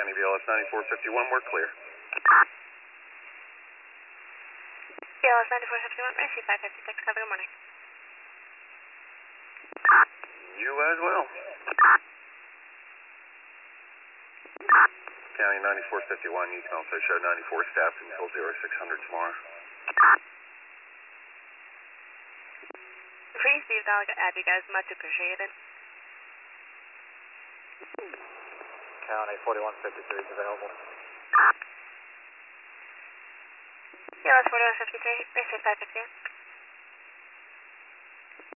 County BLS 9451, we're clear. BLS 9451, Mercy 556, have a good morning. You as well. County 9451, you can also show 94 staffed until 0600 tomorrow. Received, I'll add you guys, much appreciated. County 4153 is available. BLS 4153, Mercy 558.